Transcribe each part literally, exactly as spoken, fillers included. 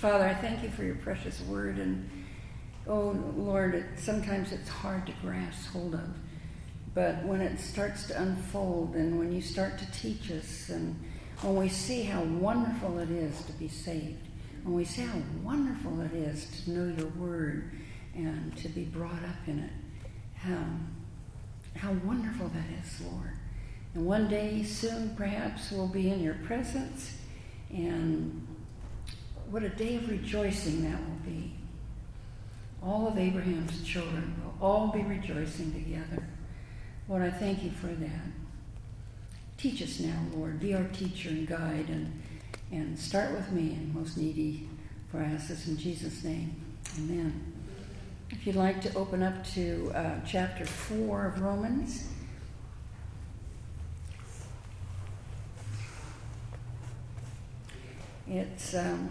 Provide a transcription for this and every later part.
Father, I thank you for your precious word. And, oh, Lord, it, sometimes it's hard to grasp hold of. But when it starts to unfold and when you start to teach us and when we see how wonderful it is to be saved, when we see how wonderful it is to know your word and to be brought up in it, how, how wonderful that is, Lord. And one day soon, perhaps, we'll be in your presence, and what a day of rejoicing that will be. All of Abraham's children will all be rejoicing together. Lord, I thank you for that. Teach us now, Lord. Be our teacher and guide, and, and start with me, and most needy, for I ask this in Jesus' name. Amen. If you'd like to open up to uh, chapter four of Romans. It's um,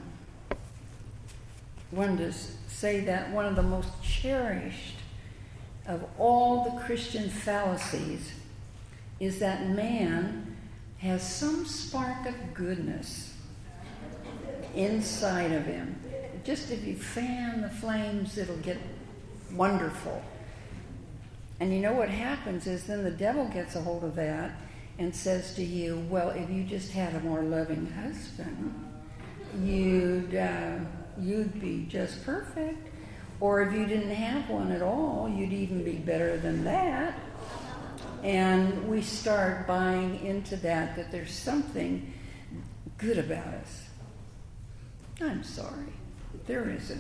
one to say that one of the most cherished of all the Christian fallacies is that man has some spark of goodness inside of him. Just if you fan the flames, it'll get wonderful. And you know what happens is then the devil gets a hold of that and says to you, well, if you just had a more loving husband, you'd uh, you'd be just perfect. Or if you didn't have one at all, you'd even be better than that. And we start buying into that, that there's something good about us. I'm sorry, there isn't.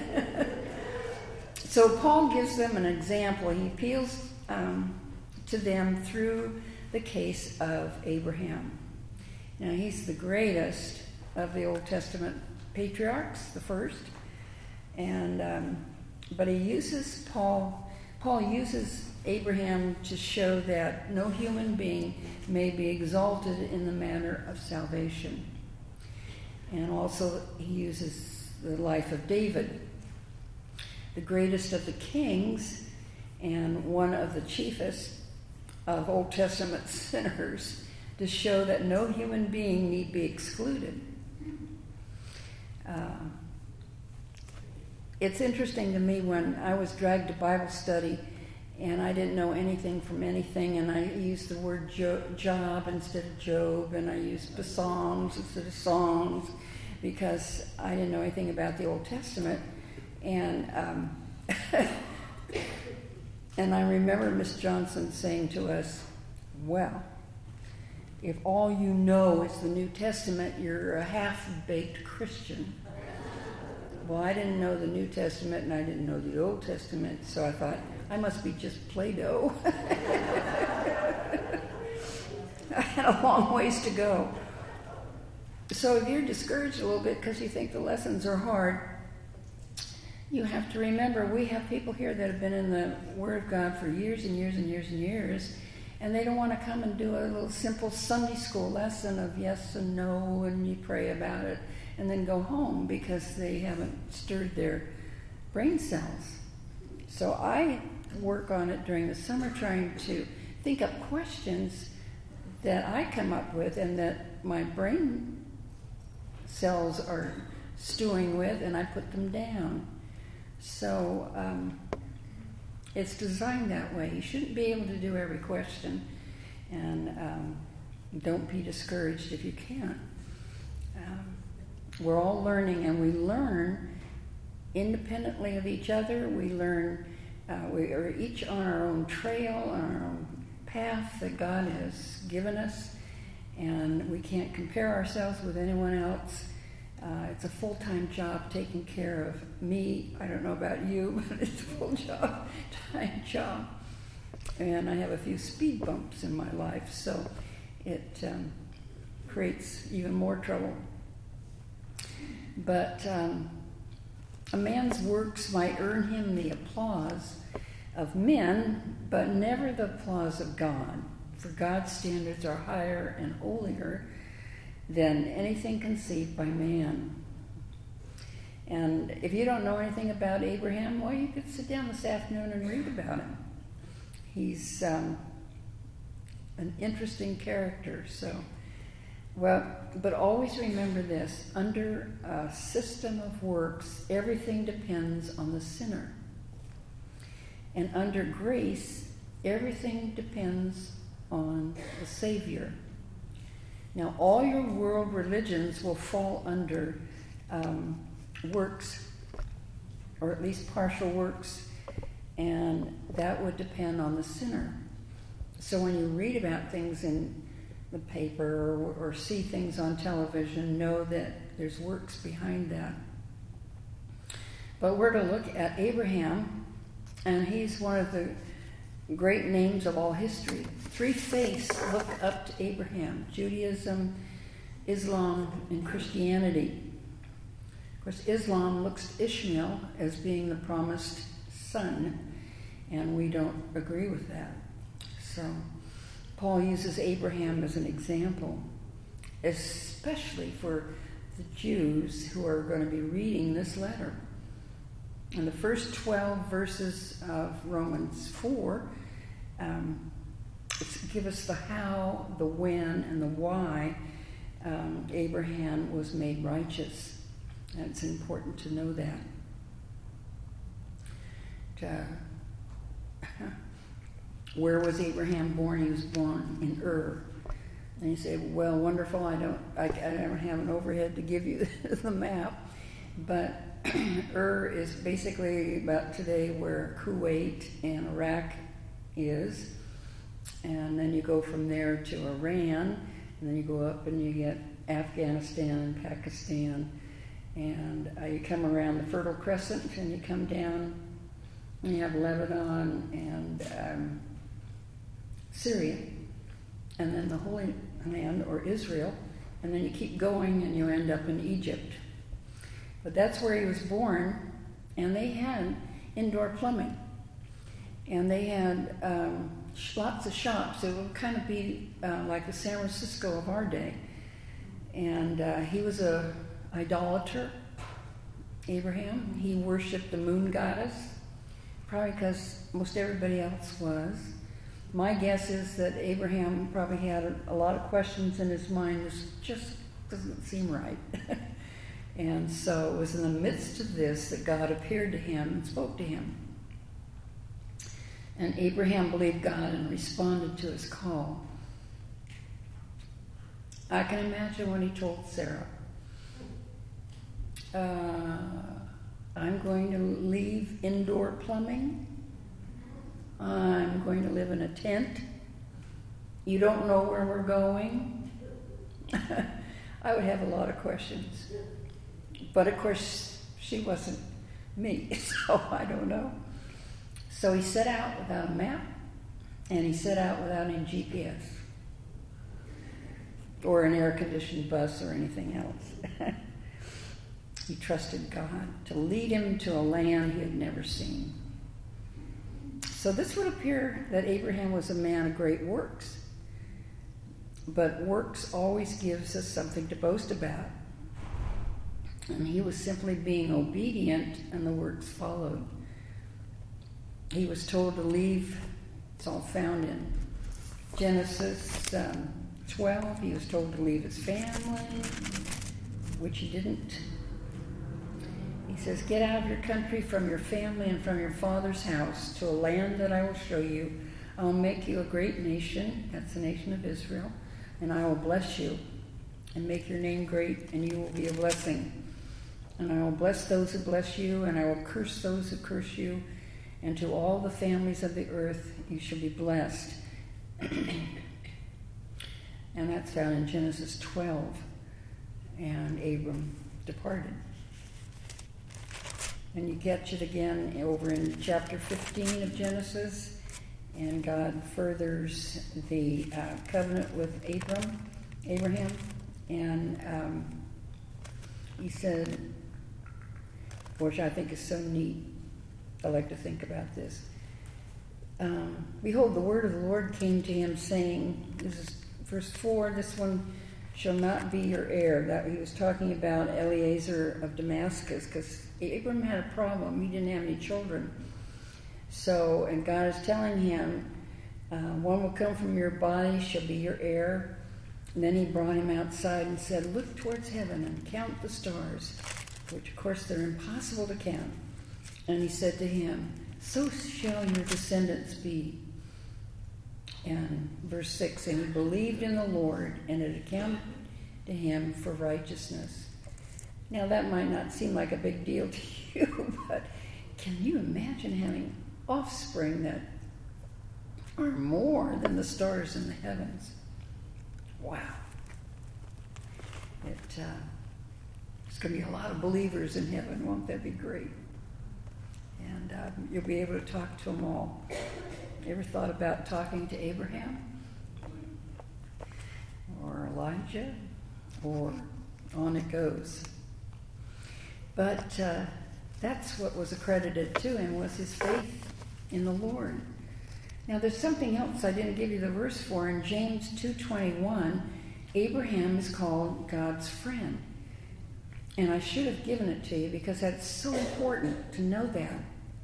So Paul gives them an example. He appeals um, to them through the case of Abraham. Now, he's the greatest of the Old Testament patriarchs, the first. And um, but he uses Paul, Paul uses Abraham to show that no human being may be exalted in the manner of salvation. And also he uses the life of David, the greatest of the kings and one of the chiefest of Old Testament sinners, to show that no human being need be excluded. Uh, it's interesting to me when I was dragged to Bible study and I didn't know anything from anything, and I used the word jo- job instead of Job, and I used psalms instead of songs because I didn't know anything about the Old Testament. And um, and I remember Miss Johnson saying to us, well, if all you know is the New Testament, you're a half-baked Christian. Well, I didn't know the New Testament and I didn't know the Old Testament, so I thought, I must be just Play-Doh. I had a long ways to go. So if you're discouraged a little bit because you think the lessons are hard, you have to remember we have people here that have been in the Word of God for years and years and years and years, and they don't want to come and do a little simple Sunday school lesson of yes and no, and you pray about it, and then go home because they haven't stirred their brain cells. So I work on it during the summer, trying to think up questions that I come up with and that my brain cells are stewing with, and I put them down. So um, it's designed that way. You shouldn't be able to do every question, and um, don't be discouraged if you can't. Um, we're all learning, and we learn independently of each other. We learn, uh, we are each on our own trail, on our own path that God has given us, and we can't compare ourselves with anyone else. Uh, it's a full-time job taking care of me. I don't know about you, but it's a full job, time job. And I have a few speed bumps in my life, so it um, creates even more trouble. But um, a man's works might earn him the applause of men, but never the applause of God. For God's standards are higher and holier than anything conceived by man. And if you don't know anything about Abraham, well, you could sit down this afternoon and read about him. He's um, an interesting character. So Well, but always remember this. Under a system of works, everything depends on the sinner. And under grace, everything depends on the Savior. Now, all your world religions will fall under um, works, or at least partial works, and that would depend on the sinner. So when you read about things in the paper or, or see things on television, know that there's works behind that. But we're to look at Abraham, and he's one of the great names of all history. Three faiths look up to Abraham: Judaism, Islam, and Christianity. Of course, Islam looks to Ishmael as being the promised son, and we don't agree with that. So Paul uses Abraham as an example, especially for the Jews who are going to be reading this letter. In the first twelve verses of Romans four, um, give us the how, the when, and the why um, Abraham was made righteous. And it's important to know that. Uh, where was Abraham born? He was born in Ur. And you say, well, wonderful, I don't, I, I don't have an overhead to give you the map, but Ur is basically about today where Kuwait and Iraq is, and then you go from there to Iran, and then you go up and you get Afghanistan and Pakistan, and uh, you come around the Fertile Crescent, and you come down, and you have Lebanon and um, Syria, and then the Holy Land, or Israel, and then you keep going and you end up in Egypt. But that's where he was born, and they had indoor plumbing. And they had um, lots of shops. It would kind of be uh, like the San Francisco of our day. And uh, he was a idolater, Abraham. He worshipped the moon goddess, probably because most everybody else was. My guess is that Abraham probably had a, a lot of questions in his mind. This just doesn't seem right. And so it was in the midst of this that God appeared to him and spoke to him. And Abraham believed God and responded to his call. I can imagine when he told Sarah, uh, I'm going to leave indoor plumbing. I'm going to live in a tent. You don't know where we're going. I would have a lot of questions. But of course, she wasn't me, so I don't know. So he set out without a map, and he set out without any G P S, or an air-conditioned bus or anything else. He trusted God to lead him to a land he had never seen. So this would appear that Abraham was a man of great works. But works always gives us something to boast about. And he was simply being obedient, and the works followed. He was told to leave. It's all found in Genesis um, twelve. He was told to leave his family, which he didn't. He says, get out of your country, from your family, and from your father's house, to a land that I will show you. I will make you a great nation. That's the nation of Israel. And I will bless you and make your name great, and you will be a blessing. And I will bless those who bless you, and I will curse those who curse you. And to all the families of the earth you shall be blessed. And that's found in Genesis twelve. And Abram departed. And you catch it again over in chapter fifteen of Genesis. And God furthers the uh, covenant with Abram, Abraham. And um, he said, which I think is so neat. I like to think about this. Um, Behold, the word of the Lord came to him, saying, this is verse four, this one shall not be your heir. That he was talking about Eliezer of Damascus, because Abram had a problem. He didn't have any children. So, and God is telling him, uh, one will come from your body, shall be your heir. And then he brought him outside and said, "Look towards heaven and count the stars," which of course they're impossible to count. And he said to him, "So shall your descendants be." And verse six, and he believed in the Lord, and it accounted to him for righteousness. Now that might not seem like a big deal to you, but can you imagine having offspring that are more than the stars in the heavens? Wow. It, uh, there's going to be a lot of believers in heaven. Won't that be great? And uh, you'll be able to talk to them all. You ever thought about talking to Abraham? Or Elijah? Or on it goes. But uh, that's what was accredited to him, was his faith in the Lord. Now there's something else I didn't give you the verse for. In James two twenty-one, Abraham is called God's friend. And I should have given it to you because that's so important to know that.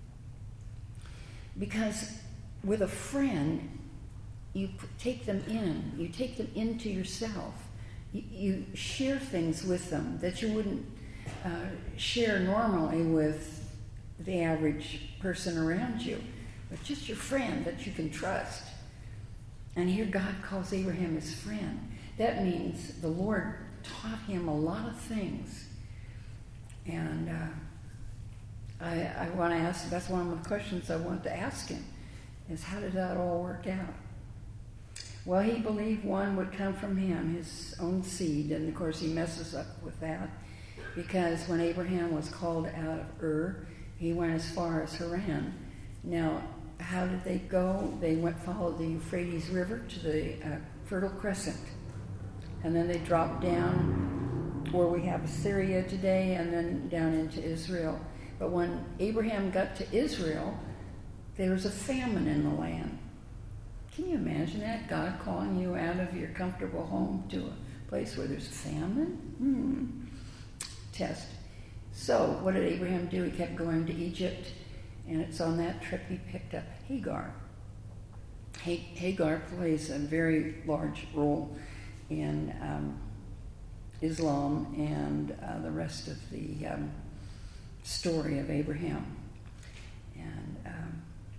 Because with a friend, you take them in. You take them into yourself. You, you share things with them that you wouldn't uh, share normally with the average person around you. But just your friend that you can trust. And here God calls Abraham his friend. That means the Lord taught him a lot of things. And uh, I, I want to ask, that's one of the questions I want to ask him, is how did that all work out? Well, he believed one would come from him, his own seed. And of course he messes up with that, because when Abraham was called out of Ur, he went as far as Haran. Now, how did they go? They went followed the Euphrates River to the uh, Fertile Crescent. And then they dropped down where we have Assyria today, and then down into Israel. But when Abraham got to Israel, there was a famine in the land. Can you imagine that? God calling you out of your comfortable home to a place where there's famine? Hmm. Test. So what did Abraham do? He kept going to Egypt. And it's on that trip he picked up Hagar. Hagar plays a very large role in um, Islam and uh, the rest of the um, story of Abraham. And um,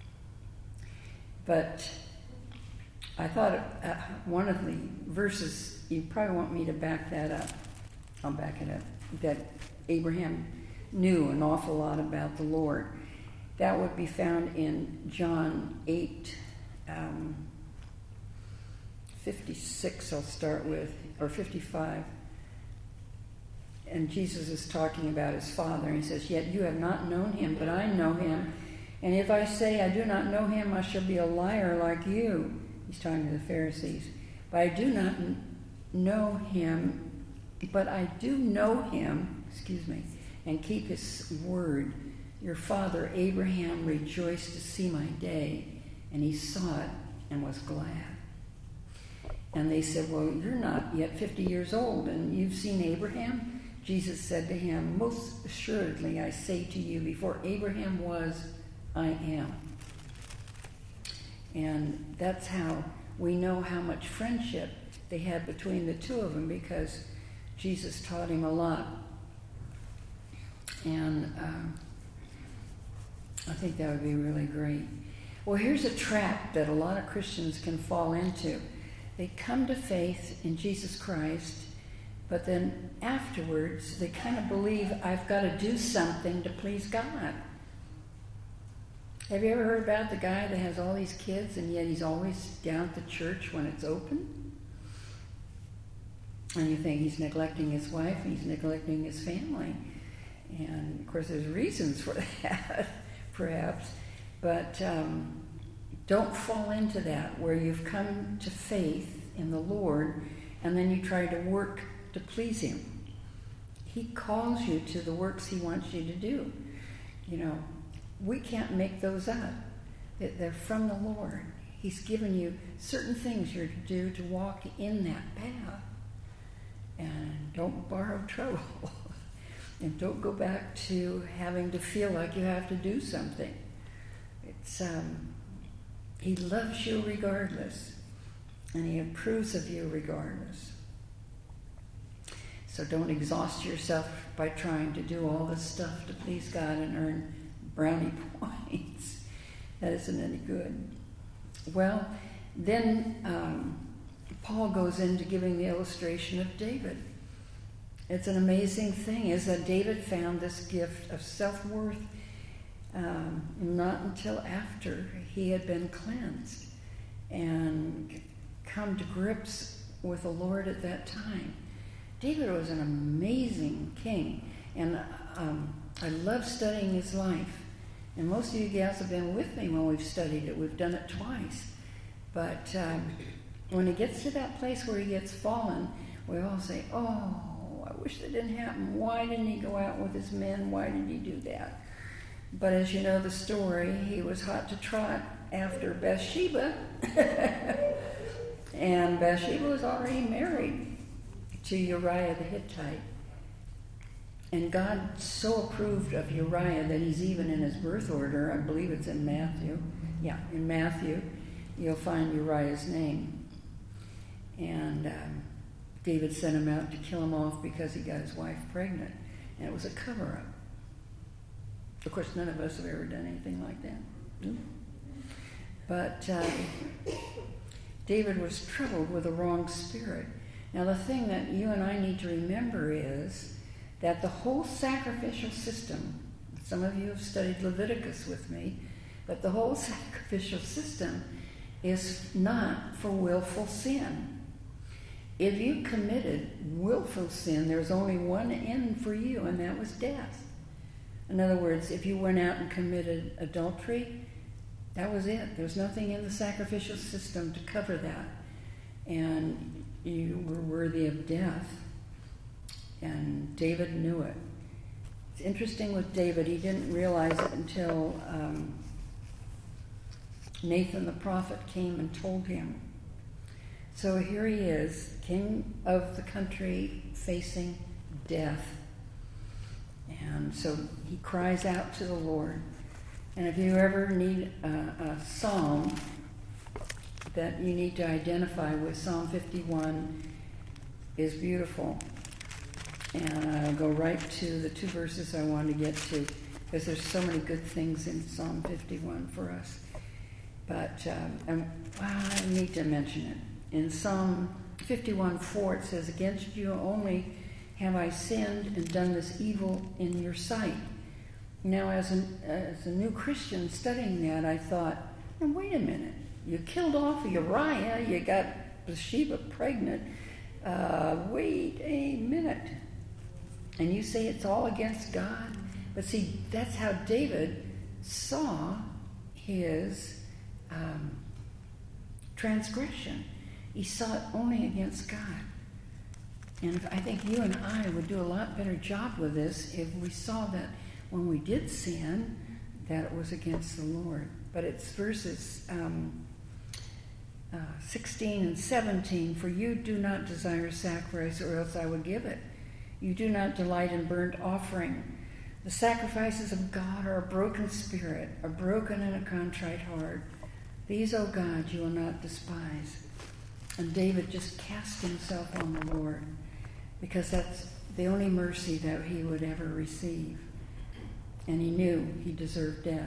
but I thought uh, one of the verses, you probably want me to back that up. I'll back it up. That Abraham knew an awful lot about the Lord. That would be found in John eight, um, fifty-six, I'll start with, or fifty-five. And Jesus is talking about his Father, and he says, "Yet you have not known him, but I know him. And if I say I do not know him, I shall be a liar like you." He's talking to the Pharisees. "But I do not know him, but I do know him, excuse me, and keep his word. Your father Abraham rejoiced to see my day, and he saw it and was glad." And they said, "Well, you're not yet fifty years old, and you've seen Abraham?" Jesus said to him, "Most assuredly I say to you, before Abraham was, I am." And that's how we know how much friendship they had between the two of them, because Jesus taught him a lot. And um, I think that would be really great. Well, here's a trap that a lot of Christians can fall into. They come to faith in Jesus Christ, but then afterwards they kind of believe, I've got to do something to please God. Have you ever heard about the guy that has all these kids and yet he's always down at the church when it's open? And you think he's neglecting his wife, he's neglecting his family. And of course there's reasons for that. Perhaps, but um, don't fall into that where you've come to faith in the Lord and then you try to work to please him. He calls you to the works he wants you to do. You know, we can't make those up. They're from the Lord. He's given you certain things you're to do to walk in that path. And don't borrow trouble. And don't go back to having to feel like you have to do something. It's um, he loves you regardless, and he approves of you regardless. So don't exhaust yourself by trying to do all this stuff to please God and earn brownie points. That isn't any good. Well, then um, Paul goes into giving the illustration of David. It's an amazing thing is that David found this gift of self-worth um, not until after he had been cleansed and come to grips with the Lord at that time. David was an amazing king, and um, I love studying his life. And most of you gals have been with me when we've studied it. We've done it twice. But um, when he gets to that place where he gets fallen, we all say, oh, I wish that didn't happen. Why didn't he go out with his men? Why did he do that? But as you know the story, he was hot to trot after Bathsheba. And Bathsheba was already married to Uriah the Hittite. And God so approved of Uriah that he's even in his birth order. I believe it's in Matthew. Yeah, in Matthew, you'll find Uriah's name. And um, David sent him out to kill him off because he got his wife pregnant. And it was a cover-up. Of course, none of us have ever done anything like that. No? But um, David was troubled with a wrong spirit. Now, the thing that you and I need to remember is that the whole sacrificial system, some of you have studied Leviticus with me, but the whole sacrificial system is not for willful sin. If you committed willful sin, there's only one end for you, and that was death. In other words, if you went out and committed adultery, that was it. There was nothing in the sacrificial system to cover that. And you were worthy of death. And David knew it. It's interesting with David, he didn't realize it until um, Nathan the prophet came and told him. So here he is, king of the country, facing death. And so he cries out to the Lord. And if you ever need a, a psalm that you need to identify with, Psalm fifty-one is beautiful. And I'll go right to the two verses I want to get to, because there's so many good things in Psalm fifty-one for us. But um, and, well, I need to mention it. In Psalm fifty-one four, it says, "Against you only have I sinned and done this evil in your sight." Now, as a, as a new Christian studying that, I thought, now, wait a minute. You killed off Uriah. You got Bathsheba pregnant. Uh, wait a minute. And you say it's all against God? But see, that's how David saw his um, transgression. He saw it only against God. And I think you and I would do a lot better job with this if we saw that when we did sin, that it was against the Lord. But it's verses um, uh, sixteen and seventeen. "For you do not desire sacrifice, or else I would give it. You do not delight in burnt offering. The sacrifices of God are a broken spirit, a broken and a contrite heart. These, O God, you will not despise." And David just cast himself on the Lord, because that's the only mercy that he would ever receive. And he knew he deserved death.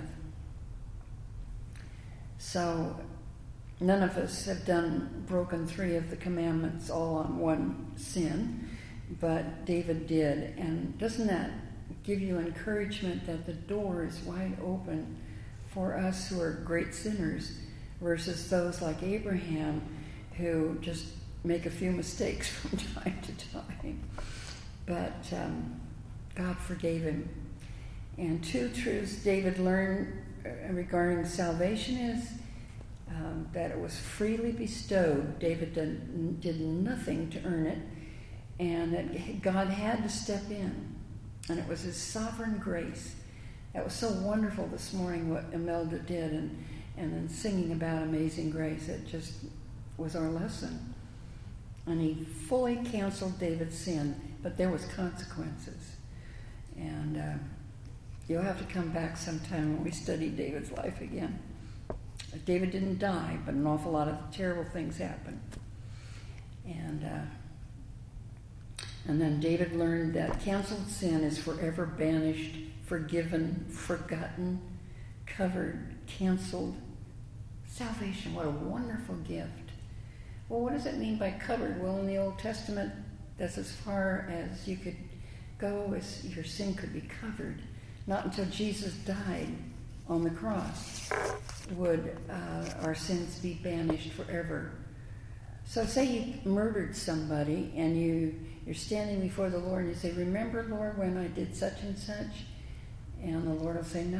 So none of us have done broken three of the commandments all on one sin, but David did. And doesn't that give you encouragement that the door is wide open for us who are great sinners versus those like Abraham who just make a few mistakes from time to time? But um, God forgave him. And two truths David learned regarding salvation is um, that it was freely bestowed. David did, did nothing to earn it, and that God had to step in, and it was his sovereign grace. That was so wonderful this morning what Imelda did, and, and then singing about Amazing Grace. It just was our lesson. And he fully canceled David's sin, but there was consequences. And uh, you'll have to come back sometime when we study David's life again. David didn't die, but an awful lot of terrible things happened. And uh, And then David learned that canceled sin is forever banished, forgiven, forgotten, covered, canceled. Salvation, what a wonderful gift. Well, what does it mean by covered? Well, in the Old Testament, that's as far as you could go as your sin could be covered. Not until Jesus died on the cross would uh, our sins be banished forever. So say you murdered somebody and you, you're standing before the Lord and you say, remember, Lord, when I did such and such? And the Lord will say, no.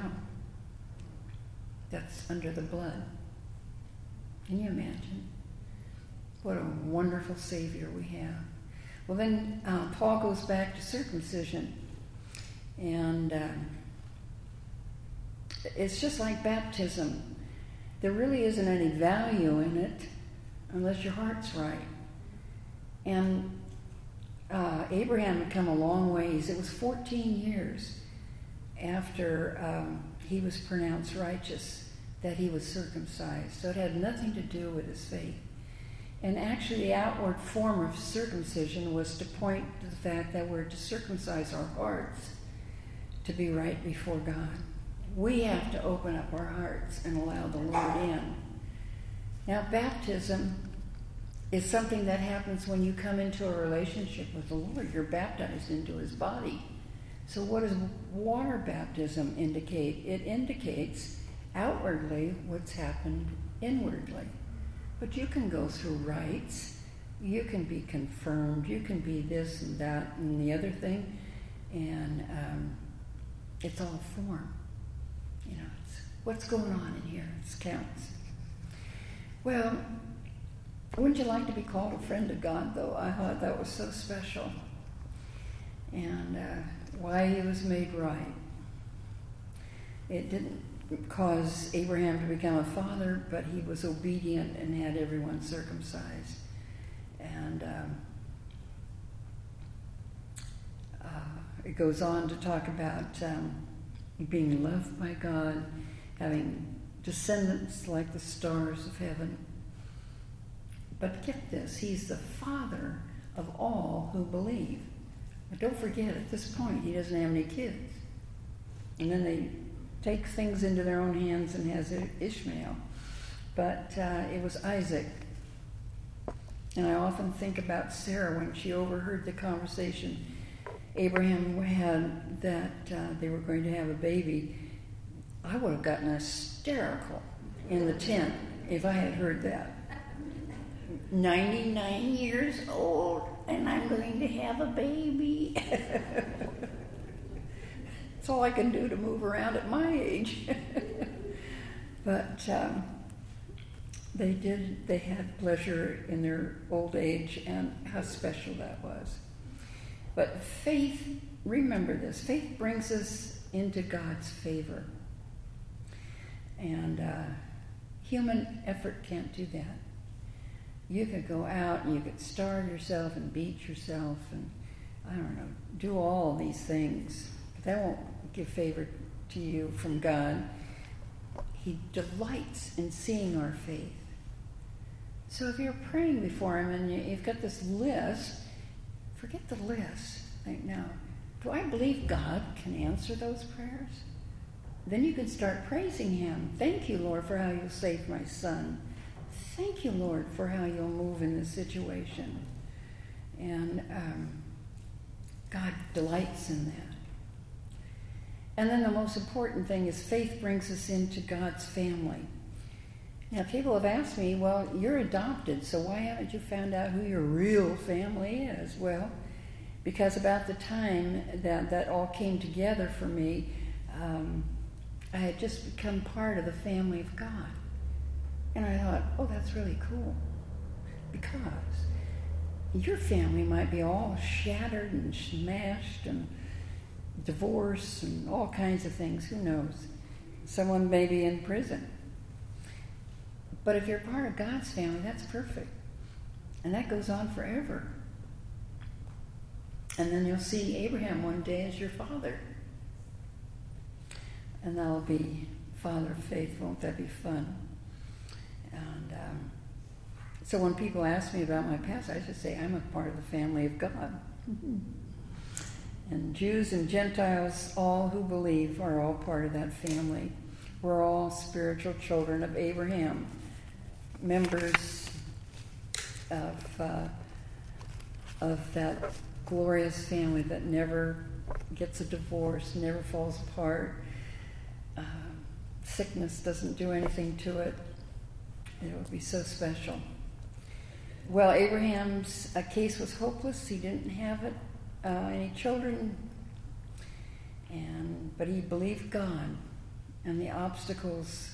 That's under the blood. Can you imagine? What a wonderful Savior we have. Well, then uh, Paul goes back to circumcision. And uh, it's just like baptism. There really isn't any value in it unless your heart's right. And uh, Abraham had come a long ways. It was fourteen years after um, he was pronounced righteous that he was circumcised. So it had nothing to do with his faith. And actually the outward form of circumcision was to point to the fact that we're to circumcise our hearts to be right before God. We have to open up our hearts and allow the Lord in. Now, baptism is something that happens when you come into a relationship with the Lord. You're baptized into his body. So what does water baptism indicate? It indicates outwardly what's happened inwardly. But you can go through rites. You can be confirmed. You can be this and that and the other thing. And um, it's all form. You know, it's what's going on in here. It counts. Well, wouldn't you like to be called a friend of God, though? I thought that was so special. And uh, why he was made right. It didn't cause Abraham to become a father, but he was obedient and had everyone circumcised. And um, uh, it goes on to talk about um, being loved by God, having descendants like the stars of heaven. But get this, he's the father of all who believe. But don't forget, at this point, he doesn't have any kids. And then they take things into their own hands and has Ishmael. But uh, it was Isaac. And I often think about Sarah when she overheard the conversation Abraham had that uh, they were going to have a baby. I would have gotten hysterical in the tent if I had heard that. ninety-nine years old and I'm going to have a baby. That's all I can do to move around at my age. But um, they did, they had pleasure in their old age, and how special that was. But faith, remember this, faith brings us into God's favor. And uh, human effort can't do that. You could go out and you could starve yourself and beat yourself and, I don't know, do all these things. But that won't give favor to you from God. He delights in seeing our faith. So if you're praying before him and you've got this list, forget the list. Think, now, do I believe God can answer those prayers? Then you can start praising him. Thank you, Lord, for how you saved my son. Thank you, Lord, for how you'll move in this situation. And um, God delights in that. And then the most important thing is faith brings us into God's family. Now, people have asked me, well, you're adopted, so why haven't you found out who your real family is? Well, because about the time that that all came together for me, um, I had just become part of the family of God. And I thought, oh, that's really cool. Because your family might be all shattered and smashed and divorce and all kinds of things. Who knows? Someone may be in prison. But if you're part of God's family, that's perfect. And that goes on forever. And then you'll see Abraham one day as your father. And that'll be father of faith. Won't that be fun? And um, so when people ask me about my past, I just say I'm a part of the family of God. And Jews and Gentiles, all who believe, are all part of that family. We're all spiritual children of Abraham, members of, uh, of that glorious family that never gets a divorce, never falls apart. Uh, sickness doesn't do anything to it. It would be so special. Well, Abraham's uh, case was hopeless. He didn't have it, uh, any children, and but he believed God, and the obstacles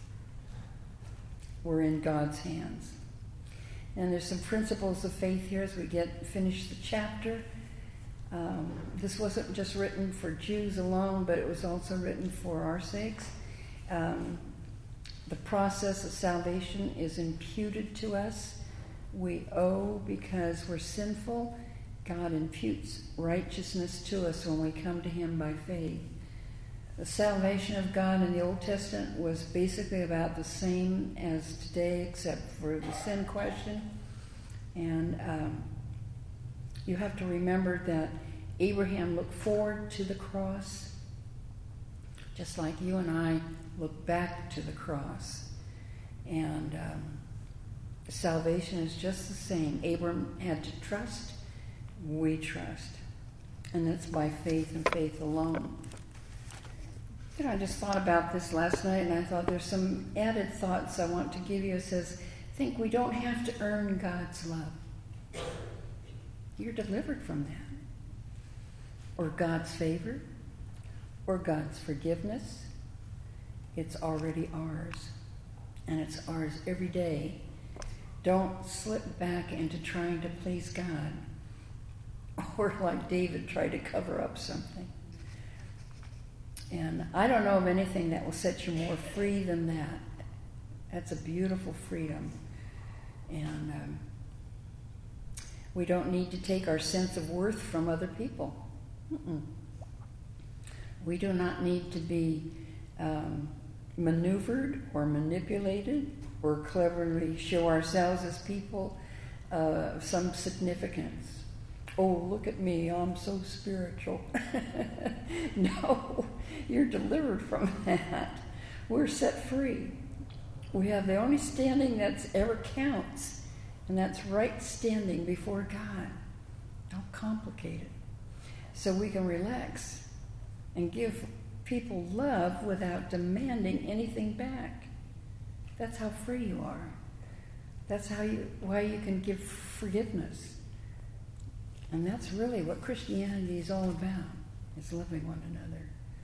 were in God's hands. And there's some principles of faith here as we get finish the chapter. Um, this wasn't just written for Jews alone, but it was also written for our sakes. Um, the process of salvation is imputed to us. We owe because we're sinful. God imputes righteousness to us when we come to him by faith. The salvation of God in the Old Testament was basically about the same as today, except for the sin question. And um, you have to remember that Abraham looked forward to the cross, just like you and I look back to the cross. And um, salvation is just the same. Abraham had to trust, we trust. And that's by faith and faith alone. You know, I just thought about this last night, and I thought there's some added thoughts I want to give you. It says, think we don't have to earn God's love. You're delivered from that. Or God's favor, or God's forgiveness. It's already ours. And it's ours every day. Don't slip back into trying to please God. Or like David tried to cover up something. And I don't know of anything that will set you more free than that. That's a beautiful freedom. And um, we don't need to take our sense of worth from other people. Mm-mm. We do not need to be um, maneuvered or manipulated or cleverly show ourselves as people of some significance. Oh, look at me, I'm so spiritual. No, you're delivered from that. We're set free. We have the only standing that's ever counts, and that's right standing before God. Don't complicate it. So we can relax and give people love without demanding anything back. That's how free you are. That's how you why you can give forgiveness. And that's really what Christianity is all about, is loving one another.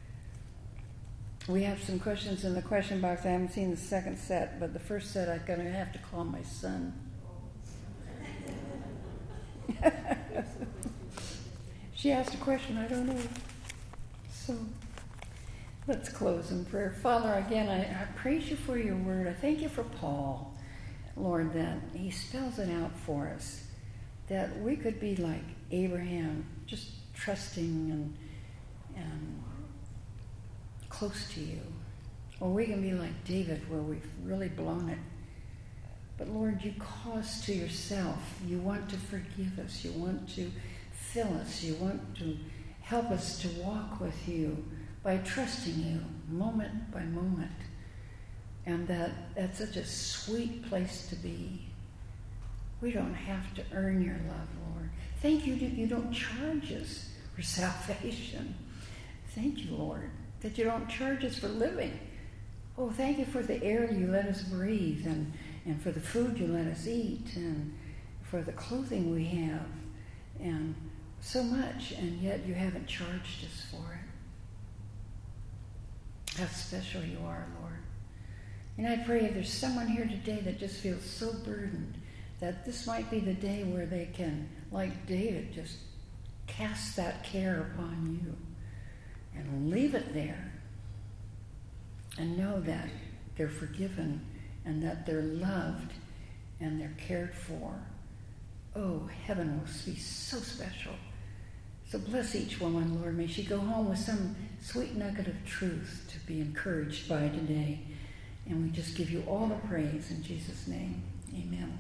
We have some questions in the question box. I haven't seen the second set, but the first set I'm going to have to call my son. She asked a question, I don't know. So let's close in prayer. Father, again, I, I praise you for your word. I thank you for Paul, Lord, that he spells it out for us. That we could be like Abraham, just trusting and, and close to you. Or we can be like David, where we've really blown it. But Lord, you call us to yourself. You want to forgive us. You want to fill us. You want to help us to walk with you by trusting you moment by moment. And that that's such a sweet place to be. We don't have to earn your love, Lord. Thank you that you don't charge us for salvation. Thank you, Lord, that you don't charge us for living. Oh, thank you for the air you let us breathe, and, and for the food you let us eat, and for the clothing we have, and so much, and yet you haven't charged us for it. How special you are, Lord. And I pray if there's someone here today that just feels so burdened, that this might be the day where they can, like David, just cast that care upon you and leave it there and know that they're forgiven and that they're loved and they're cared for. Oh, heaven will be so special. So bless each woman, Lord. May she go home with some sweet nugget of truth to be encouraged by today. And we just give you all the praise in Jesus' name. Amen.